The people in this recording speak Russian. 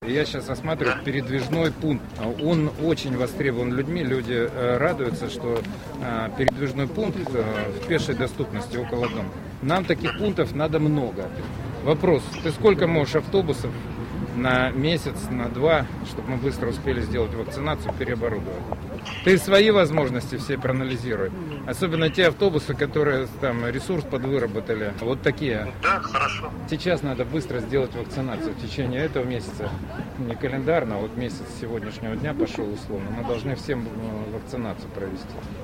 Я сейчас осматриваю передвижной пункт. Он очень востребован людьми. Люди радуются, что передвижной пункт в пешей доступности около дома. Нам таких пунктов надо много. Вопрос, ты сколько можешь автобусов на месяц, на 2, чтобы мы быстро успели сделать вакцинацию, переоборудовать? Ты свои возможности все проанализируй. Особенно те автобусы, которые там ресурс подвыработали. Вот такие. Да, хорошо. Сейчас надо быстро сделать вакцинацию в течение этого месяца. Не календарно, а вот месяц сегодняшнего дня пошел условно. Мы должны всем вакцинацию провести.